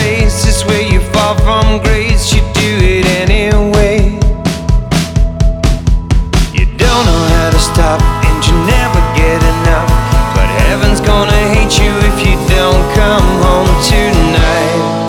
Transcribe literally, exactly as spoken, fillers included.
place is where you fall from grace. You